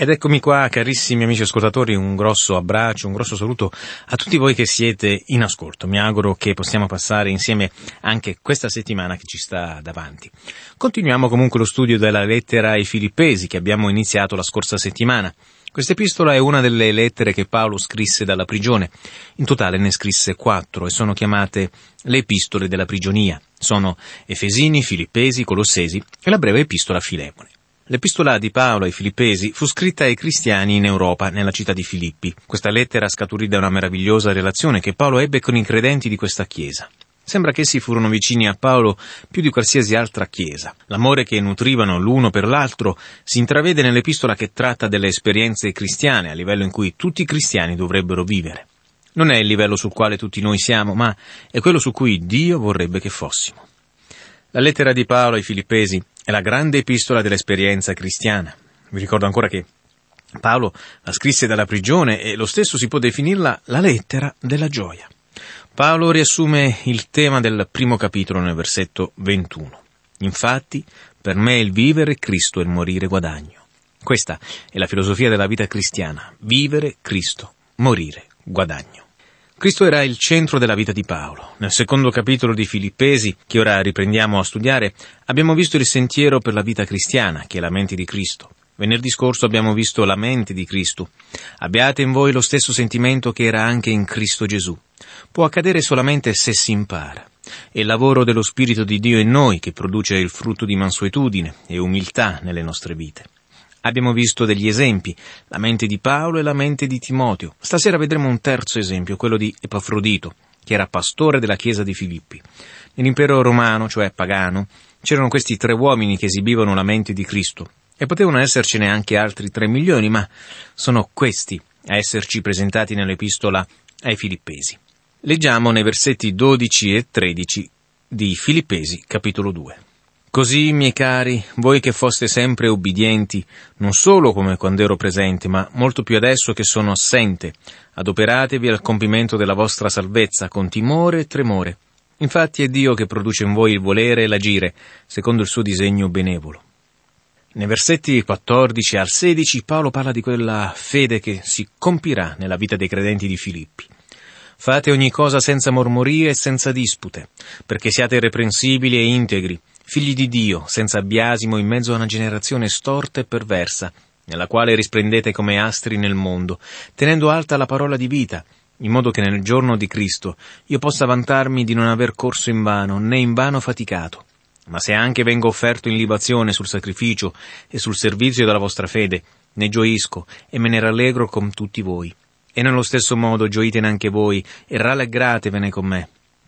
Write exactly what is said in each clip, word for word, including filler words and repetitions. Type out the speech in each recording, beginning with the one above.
Ed eccomi qua, carissimi amici ascoltatori, un grosso abbraccio, un grosso saluto a tutti voi che siete in ascolto. Mi auguro che possiamo passare insieme anche questa settimana che ci sta davanti. Continuiamo comunque lo studio della lettera ai Filippesi che abbiamo iniziato la scorsa settimana. Questa epistola è una delle lettere che Paolo scrisse dalla prigione. In totale ne scrisse quattro e sono chiamate le epistole della prigionia. Sono Efesini, Filippesi, Colossesi e la breve epistola a Filemone. L'epistola di Paolo ai Filippesi fu scritta ai cristiani in Europa, nella città di Filippi. Questa lettera scaturì da una meravigliosa relazione che Paolo ebbe con i credenti di questa chiesa. Sembra che essi furono vicini a Paolo più di qualsiasi altra chiesa. L'amore che nutrivano l'uno per l'altro si intravede nell'epistola che tratta delle esperienze cristiane, a livello in cui tutti i cristiani dovrebbero vivere. Non è il livello sul quale tutti noi siamo, ma è quello su cui Dio vorrebbe che fossimo. La lettera di Paolo ai Filippesi è la grande epistola dell'esperienza cristiana. Vi ricordo ancora che Paolo la scrisse dalla prigione e lo stesso si può definirla la lettera della gioia. Paolo riassume il tema del primo capitolo nel versetto ventuno. Infatti, per me il vivere è Cristo e il morire guadagno. Questa è la filosofia della vita cristiana. Vivere Cristo, morire guadagno. Cristo era il centro della vita di Paolo. Nel secondo capitolo di Filippesi, che ora riprendiamo a studiare, abbiamo visto il sentiero per la vita cristiana, che è la mente di Cristo. Venerdì scorso abbiamo visto la mente di Cristo. Abbiate in voi lo stesso sentimento che era anche in Cristo Gesù. Può accadere solamente se si impara. È il lavoro dello Spirito di Dio in noi che produce il frutto di mansuetudine e umiltà nelle nostre vite. Abbiamo visto degli esempi, la mente di Paolo e la mente di Timoteo. Stasera vedremo un terzo esempio, quello di Epafrodito, che era pastore della chiesa di Filippi. Nell'impero romano, cioè pagano, c'erano questi tre uomini che esibivano la mente di Cristo, e potevano essercene anche altri tre milioni, ma sono questi a esserci presentati nell'epistola ai Filippesi. Leggiamo nei versetti dodici e tredici di Filippesi, capitolo due. Così, miei cari, voi che foste sempre ubbidienti, non solo come quando ero presente, ma molto più adesso che sono assente, adoperatevi al compimento della vostra salvezza con timore e tremore. Infatti è Dio che produce in voi il volere e l'agire, secondo il suo disegno benevolo. Nei versetti quattordici al sedici Paolo parla di quella fede che si compirà nella vita dei credenti di Filippi. Fate ogni cosa senza mormorie e senza dispute, perché siate irreprensibili e integri, figli di Dio, senza biasimo in mezzo a una generazione storta e perversa, nella quale risplendete come astri nel mondo, tenendo alta la parola di vita, in modo che nel giorno di Cristo io possa vantarmi di non aver corso invano, né invano faticato. Ma se anche vengo offerto in libazione sul sacrificio e sul servizio della vostra fede, ne gioisco e me ne rallegro con tutti voi. E nello stesso modo gioitene anche voi e rallegratevene con me.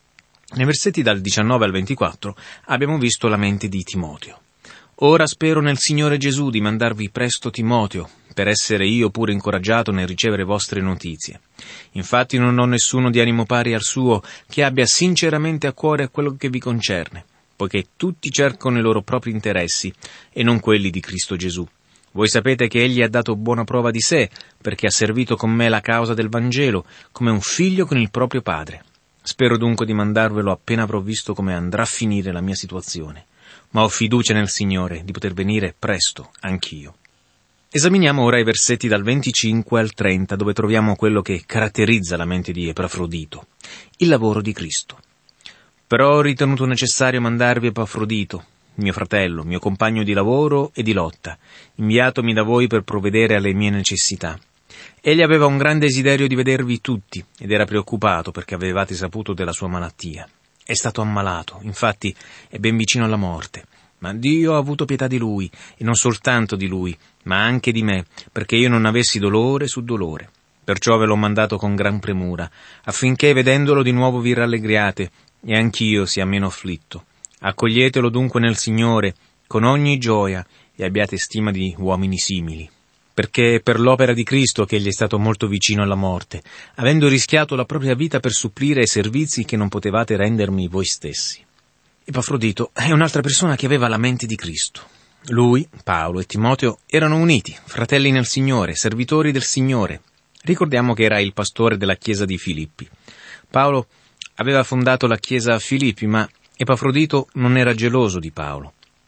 Nei versetti dal diciannove al ventiquattro abbiamo visto la mente di Timoteo. Ora spero nel Signore Gesù di mandarvi presto Timoteo, per essere io pure incoraggiato nel ricevere vostre notizie. Infatti non ho nessuno di animo pari al suo che abbia sinceramente a cuore quello che vi concerne, poiché tutti cercano i loro propri interessi e non quelli di Cristo Gesù. Voi sapete che egli ha dato buona prova di sé, perché ha servito con me la causa del Vangelo, come un figlio con il proprio padre. Spero dunque di mandarvelo appena avrò visto come andrà a finire la mia situazione, ma ho fiducia nel Signore di poter venire presto anch'io. Esaminiamo ora i versetti dal venticinque al trenta, dove troviamo quello che caratterizza la mente di Epafrodito, il lavoro di Cristo. Però ho ritenuto necessario mandarvi Epafrodito, mio fratello, mio compagno di lavoro e di lotta, inviatomi da voi per provvedere alle mie necessità. Egli aveva un gran desiderio di vedervi tutti ed era preoccupato perché avevate saputo della sua malattia. È stato ammalato, infatti è ben vicino alla morte, ma Dio ha avuto pietà di lui, e non soltanto di lui, ma anche di me, perché io non avessi dolore su dolore. Perciò ve l'ho mandato con gran premura, affinché vedendolo di nuovo vi rallegriate e anch'io sia meno afflitto. Accoglietelo dunque nel Signore con ogni gioia e abbiate stima di uomini simili. Perché è per l'opera di Cristo che egli è stato molto vicino alla morte, avendo rischiato la propria vita per supplire ai servizi che non potevate rendermi voi stessi. Epafrodito è un'altra persona che aveva la mente di Cristo. Lui, Paolo e Timoteo erano uniti, fratelli nel Signore, servitori del Signore. Ricordiamo che era il pastore della chiesa di Filippi. Paolo aveva fondato la chiesa a Filippi, ma Epafrodito non era geloso di Paolo.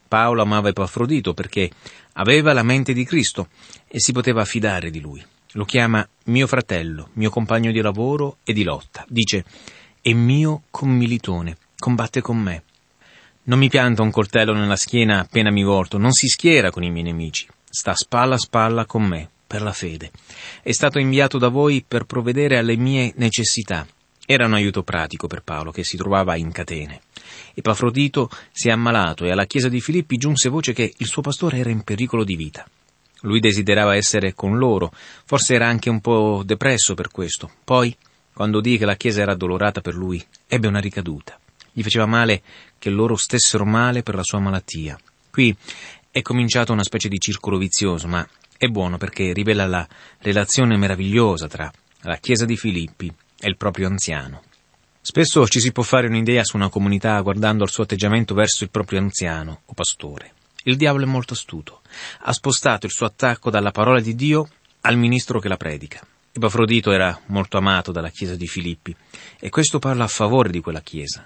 Paolo amava Epafrodito perché aveva la mente di Cristo e si poteva fidare di lui. Lo chiama mio fratello, mio compagno di lavoro e di lotta. Dice, è mio commilitone, combatte con me. Non mi pianta un coltello nella schiena appena mi volto, non si schiera con i miei nemici. Sta spalla a spalla con me, per la fede. È stato inviato da voi per provvedere alle mie necessità. Era un aiuto pratico per Paolo, che si trovava in catene. Epafrodito si è ammalato e alla chiesa di Filippi giunse voce che il suo pastore era in pericolo di vita. Lui desiderava essere con loro, forse era anche un po' depresso per questo. Poi, quando udì che la chiesa era addolorata per lui, ebbe una ricaduta. Gli faceva male che loro stessero male per la sua malattia. Qui è cominciato una specie di circolo vizioso, ma è buono perché rivela la relazione meravigliosa tra la chiesa di Filippi e il proprio anziano. Spesso ci si può fare un'idea su una comunità guardando al suo atteggiamento verso il proprio anziano o pastore. Il diavolo è molto astuto. Ha spostato il suo attacco dalla parola di Dio al ministro che la predica. Epafrodito era molto amato dalla chiesa di Filippi e questo parla a favore di quella chiesa.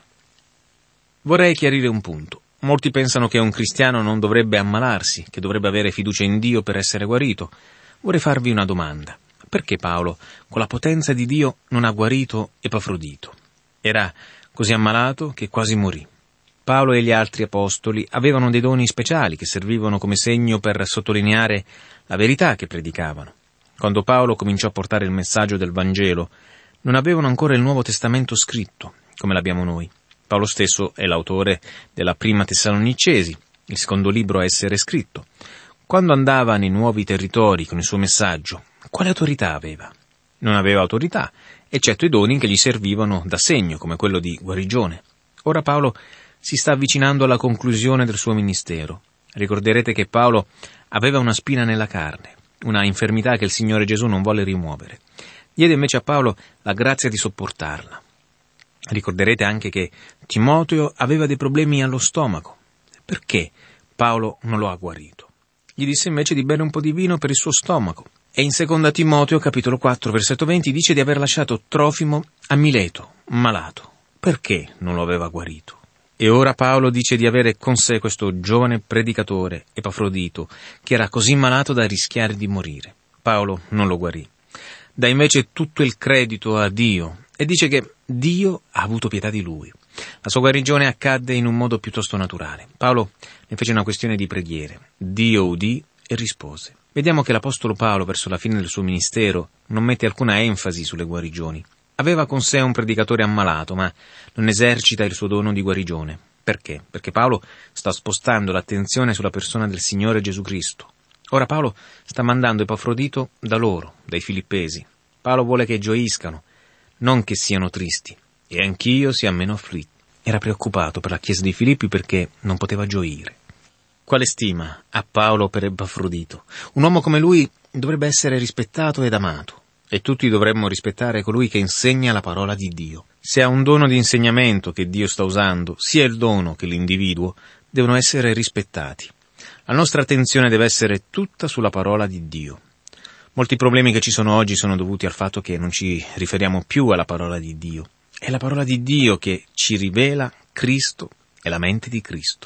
Vorrei chiarire un punto. Molti pensano che un cristiano non dovrebbe ammalarsi, che dovrebbe avere fiducia in Dio per essere guarito. Vorrei farvi una domanda. Perché Paolo, con la potenza di Dio, non ha guarito Epafrodito? Era così ammalato che quasi morì. Paolo e gli altri apostoli avevano dei doni speciali che servivano come segno per sottolineare la verità che predicavano. Quando Paolo cominciò a portare il messaggio del Vangelo, non avevano ancora il Nuovo Testamento scritto, come l'abbiamo noi. Paolo stesso è l'autore della Prima Tessalonicesi, il secondo libro a essere scritto. Quando andava nei nuovi territori con il suo messaggio, quale autorità aveva? Non aveva autorità, eccetto i doni che gli servivano da segno, come quello di guarigione. Ora Paolo si sta avvicinando alla conclusione del suo ministero. Ricorderete che Paolo aveva una spina nella carne, una infermità che il Signore Gesù non volle rimuovere. Diede invece a Paolo la grazia di sopportarla. Ricorderete anche che Timoteo aveva dei problemi allo stomaco. Perché Paolo non lo ha guarito? Gli disse invece di bere un po' di vino per il suo stomaco. E in seconda Timoteo, capitolo quattro, versetto venti, dice di aver lasciato Trofimo a Mileto, malato. Perché non lo aveva guarito? E ora Paolo dice di avere con sé questo giovane predicatore, Epafrodito, che era così malato da rischiare di morire. Paolo non lo guarì. Dà invece tutto il credito a Dio e dice che Dio ha avuto pietà di lui. La sua guarigione accadde in un modo piuttosto naturale. Paolo ne fece una questione di preghiere. Dio udì e rispose. Vediamo che l'apostolo Paolo, verso la fine del suo ministero, non mette alcuna enfasi sulle guarigioni. Aveva con sé un predicatore ammalato, ma non esercita il suo dono di guarigione. Perché? Perché Paolo sta spostando l'attenzione sulla persona del Signore Gesù Cristo. Ora Paolo sta mandando Epafrodito da loro, dai filippesi. Paolo vuole che gioiscano, non che siano tristi, e anch'io sia meno afflitto. Era preoccupato per la chiesa di Filippi perché non poteva gioire. Quale stima ha Paolo per Epafrodito? Un uomo come lui dovrebbe essere rispettato ed amato, e tutti dovremmo rispettare colui che insegna la parola di Dio. Se ha un dono di insegnamento che Dio sta usando, sia il dono che l'individuo devono essere rispettati. La nostra attenzione deve essere tutta sulla parola di Dio. Molti problemi che ci sono oggi sono dovuti al fatto che non ci riferiamo più alla parola di Dio. È la parola di Dio che ci rivela Cristo e la mente di Cristo.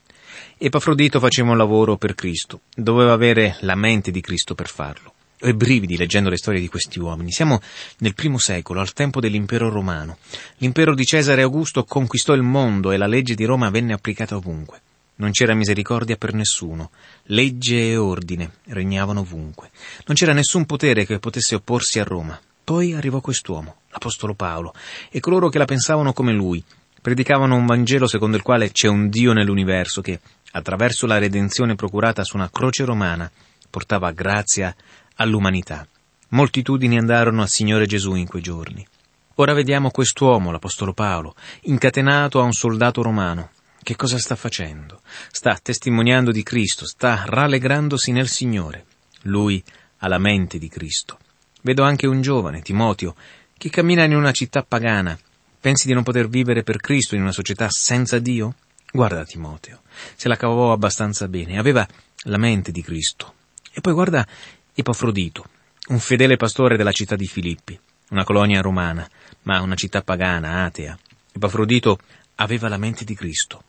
Epafrodito faceva un lavoro per Cristo, doveva avere la mente di Cristo per farlo. Ho i brividi leggendo le storie di questi uomini. Siamo nel primo secolo, al tempo dell'impero romano. L'impero di Cesare Augusto conquistò il mondo e la legge di Roma venne applicata ovunque. Non c'era misericordia per nessuno. Legge e ordine regnavano ovunque. Non c'era nessun potere che potesse opporsi a Roma. Poi arrivò quest'uomo, l'apostolo Paolo, e coloro che la pensavano come lui. Predicavano un Vangelo secondo il quale c'è un Dio nell'universo che, attraverso la redenzione procurata su una croce romana, portava grazia all'umanità. Moltitudini andarono al Signore Gesù in quei giorni. Ora vediamo quest'uomo, l'apostolo Paolo, incatenato a un soldato romano. Che cosa sta facendo? Sta testimoniando di Cristo, sta rallegrandosi nel Signore. Lui ha la mente di Cristo. Vedo anche un giovane, Timoteo, che cammina in una città pagana. Pensi di non poter vivere per Cristo in una società senza Dio? Guarda Timoteo, se la cavò abbastanza bene, aveva la mente di Cristo. E poi guarda Epafrodito, un fedele pastore della città di Filippi, una colonia romana, ma una città pagana, atea. Epafrodito aveva la mente di Cristo.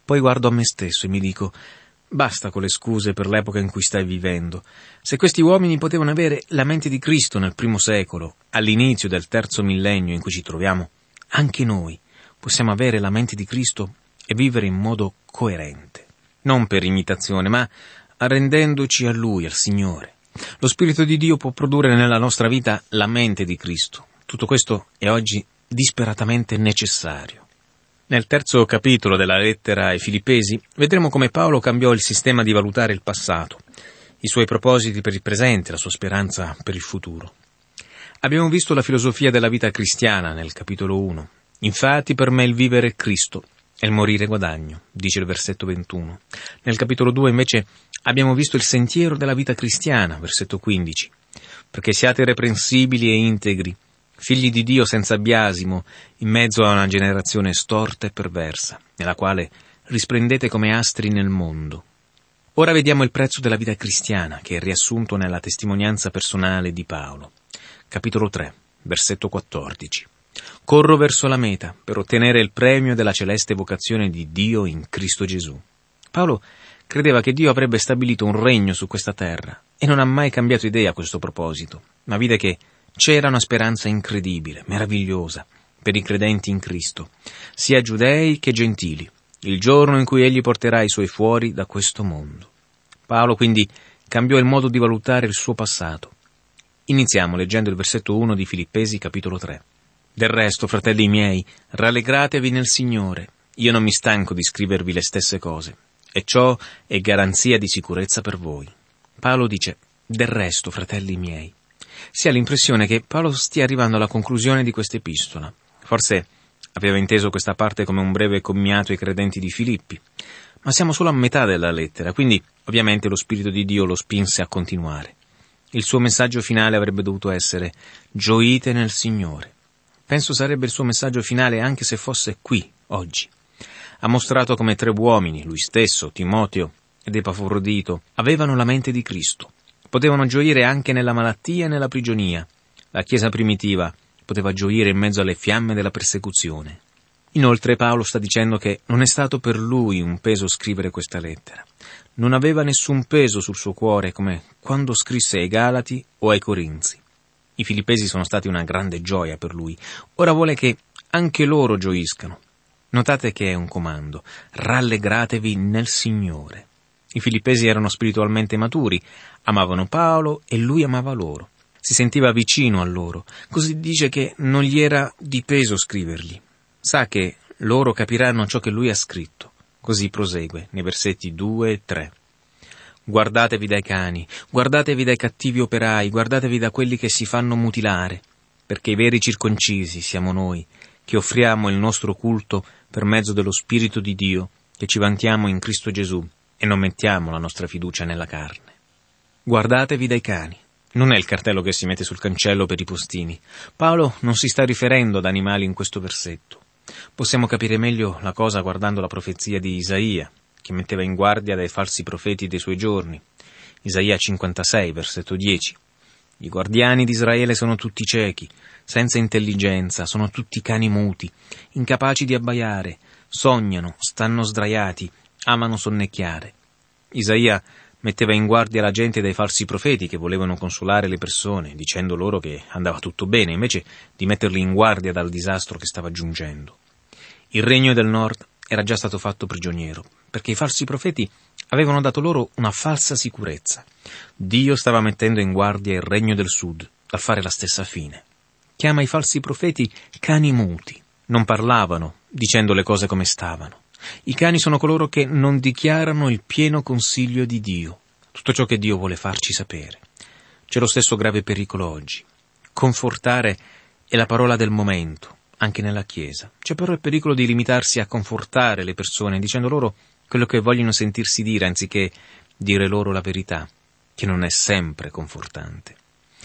Poi guardo a me stesso e mi dico: basta con le scuse per l'epoca in cui stai vivendo. Se questi uomini potevano avere la mente di Cristo nel primo secolo, all'inizio del terzo millennio in cui ci troviamo, anche noi possiamo avere la mente di Cristo e vivere in modo coerente, non per imitazione, ma arrendendoci a Lui, al Signore. Lo Spirito di Dio può produrre nella nostra vita la mente di Cristo. Tutto questo è oggi disperatamente necessario. Nel terzo capitolo della lettera ai Filippesi vedremo come Paolo cambiò il sistema di valutare il passato, i suoi propositi per il presente, la sua speranza per il futuro. Abbiamo visto la filosofia della vita cristiana nel capitolo uno. Infatti per me il vivere è Cristo e il morire guadagno, dice il versetto ventuno. Nel capitolo due invece abbiamo visto il sentiero della vita cristiana, versetto quindici. Perché siate irreprensibili e integri, figli di Dio senza biasimo, in mezzo a una generazione storta e perversa, nella quale risplendete come astri nel mondo. Ora vediamo il prezzo della vita cristiana, che è riassunto nella testimonianza personale di Paolo. Capitolo tre, versetto quattordici. Corro verso la meta per ottenere il premio della celeste vocazione di Dio in Cristo Gesù. Paolo credeva che Dio avrebbe stabilito un regno su questa terra e non ha mai cambiato idea a questo proposito, ma vide che c'era una speranza incredibile, meravigliosa, per i credenti in Cristo, sia giudei che gentili, il giorno in cui Egli porterà i suoi fuori da questo mondo. Paolo quindi cambiò il modo di valutare il suo passato. Iniziamo leggendo il versetto uno di Filippesi capitolo tre. Del resto, fratelli miei, rallegratevi nel Signore. Io non mi stanco di scrivervi le stesse cose, e ciò è garanzia di sicurezza per voi. Paolo dice: del resto, fratelli miei. Si ha l'impressione che Paolo stia arrivando alla conclusione di questa epistola. Forse aveva inteso questa parte come un breve commiato ai credenti di Filippi, ma siamo solo a metà della lettera, quindi ovviamente lo Spirito di Dio lo spinse a continuare. Il suo messaggio finale avrebbe dovuto essere: gioite nel Signore. Penso sarebbe il suo messaggio finale anche se fosse qui, oggi. Ha mostrato come tre uomini, lui stesso, Timoteo ed Epafrodito, avevano la mente di Cristo. Potevano gioire anche nella malattia e nella prigionia. La Chiesa primitiva poteva gioire in mezzo alle fiamme della persecuzione. Inoltre Paolo sta dicendo che non è stato per lui un peso scrivere questa lettera. Non aveva nessun peso sul suo cuore come quando scrisse ai Galati o ai Corinzi. I Filippesi sono stati una grande gioia per lui. Ora vuole che anche loro gioiscano. Notate che è un comando: rallegratevi nel Signore. I Filippesi erano spiritualmente maturi, amavano Paolo e lui amava loro. Si sentiva vicino a loro, così dice che non gli era di peso scrivergli. Sa che loro capiranno ciò che lui ha scritto. Così prosegue nei versetti due e tre. Guardatevi dai cani, guardatevi dai cattivi operai, guardatevi da quelli che si fanno mutilare, perché i veri circoncisi siamo noi, che offriamo il nostro culto per mezzo dello Spirito di Dio, che ci vantiamo in Cristo Gesù e non mettiamo la nostra fiducia nella carne. Guardatevi dai cani. Non è il cartello che si mette sul cancello per i postini. Paolo non si sta riferendo ad animali in questo versetto. Possiamo capire meglio la cosa guardando la profezia di Isaia, che metteva in guardia dai falsi profeti dei suoi giorni. Isaia cinquantasei, versetto dieci. I guardiani di Israele sono tutti ciechi, senza intelligenza, sono tutti cani muti, incapaci di abbaiare, sognano, stanno sdraiati, amano sonnecchiare. Isaia metteva in guardia la gente dai falsi profeti che volevano consolare le persone, dicendo loro che andava tutto bene, invece di metterli in guardia dal disastro che stava giungendo. Il regno del nord era già stato fatto prigioniero, perché i falsi profeti avevano dato loro una falsa sicurezza. Dio stava mettendo in guardia il regno del sud, dal fare la stessa fine. Chiama i falsi profeti cani muti. Non parlavano, dicendo le cose come stavano. I cani sono coloro che non dichiarano il pieno consiglio di Dio, tutto ciò che Dio vuole farci sapere. C'è lo stesso grave pericolo oggi. Confortare è la parola del momento, anche nella Chiesa. C'è però il pericolo di limitarsi a confortare le persone, dicendo loro quello che vogliono sentirsi dire, anziché dire loro la verità, che non è sempre confortante.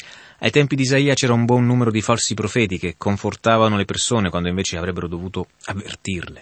Ai tempi di Isaia c'era un buon numero di falsi profeti che confortavano le persone quando invece avrebbero dovuto avvertirle.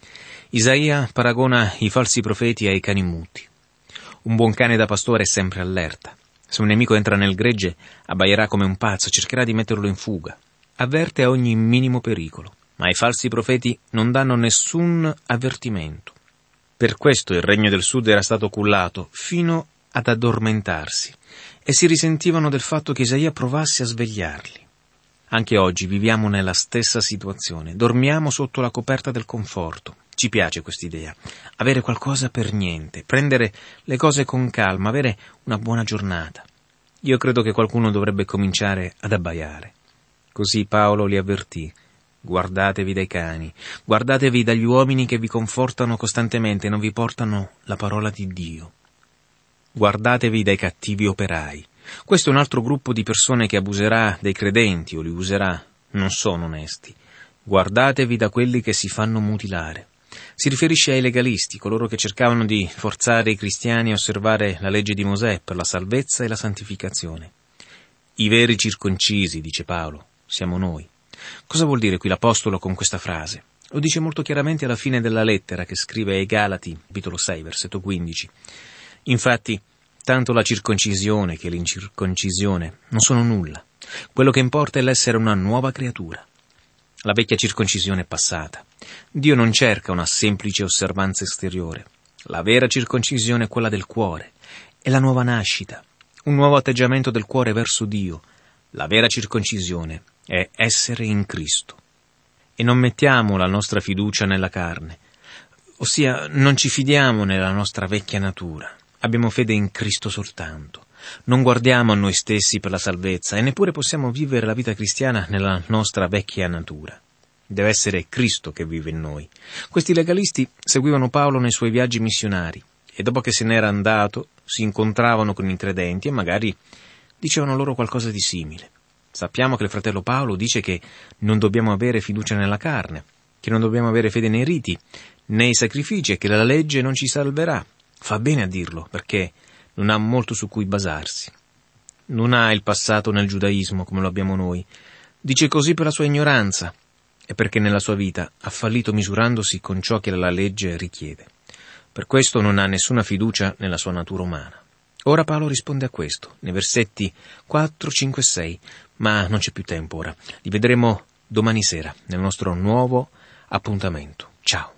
Isaia paragona i falsi profeti ai cani muti. Un buon cane da pastore è sempre allerta. Se un nemico entra nel gregge, abbaierà come un pazzo, cercherà di metterlo in fuga. Avverte a ogni minimo pericolo, ma i falsi profeti non danno nessun avvertimento. Per questo il regno del sud era stato cullato fino ad addormentarsi e si risentivano del fatto che Isaia provasse a svegliarli. Anche oggi viviamo nella stessa situazione, dormiamo sotto la coperta del conforto. Ci piace quest'idea, avere qualcosa per niente, prendere le cose con calma, avere una buona giornata. Io credo che qualcuno dovrebbe cominciare ad abbaiare. Così Paolo li avvertì: guardatevi dai cani, guardatevi dagli uomini che vi confortano costantemente e non vi portano la parola di Dio. Guardatevi dai cattivi operai. Questo è un altro gruppo di persone che abuserà dei credenti o li userà. Non sono onesti. Guardatevi da quelli che si fanno mutilare. Si riferisce ai legalisti, coloro che cercavano di forzare i cristiani a osservare la legge di Mosè per la salvezza e la santificazione. I veri circoncisi, dice Paolo, siamo noi. Cosa vuol dire qui l'Apostolo con questa frase? Lo dice molto chiaramente alla fine della lettera che scrive ai Galati, capitolo sei, versetto quindici. Infatti, tanto la circoncisione che l'incirconcisione non sono nulla. Quello che importa è l'essere una nuova creatura. La vecchia circoncisione è passata. Dio non cerca una semplice osservanza esteriore. La vera circoncisione è quella del cuore. È la nuova nascita, un nuovo atteggiamento del cuore verso Dio. La vera circoncisione è essere in Cristo. E non mettiamo la nostra fiducia nella carne, ossia non ci fidiamo nella nostra vecchia natura. Abbiamo fede in Cristo soltanto. Non guardiamo a noi stessi per la salvezza e neppure possiamo vivere la vita cristiana nella nostra vecchia natura. Deve essere Cristo che vive in noi. Questi legalisti seguivano Paolo nei suoi viaggi missionari e dopo che se n'era andato si incontravano con i credenti e magari dicevano loro qualcosa di simile. Sappiamo che il fratello Paolo dice che non dobbiamo avere fiducia nella carne, che non dobbiamo avere fede nei riti, nei sacrifici e che la legge non ci salverà. Fa bene a dirlo, perché non ha molto su cui basarsi. Non ha il passato nel giudaismo come lo abbiamo noi. Dice così per la sua ignoranza e perché nella sua vita ha fallito misurandosi con ciò che la legge richiede. Per questo non ha nessuna fiducia nella sua natura umana. Ora Paolo risponde a questo, nei versetti quattro, cinque e sei, ma non c'è più tempo ora. Li vedremo domani sera, nel nostro nuovo appuntamento. Ciao!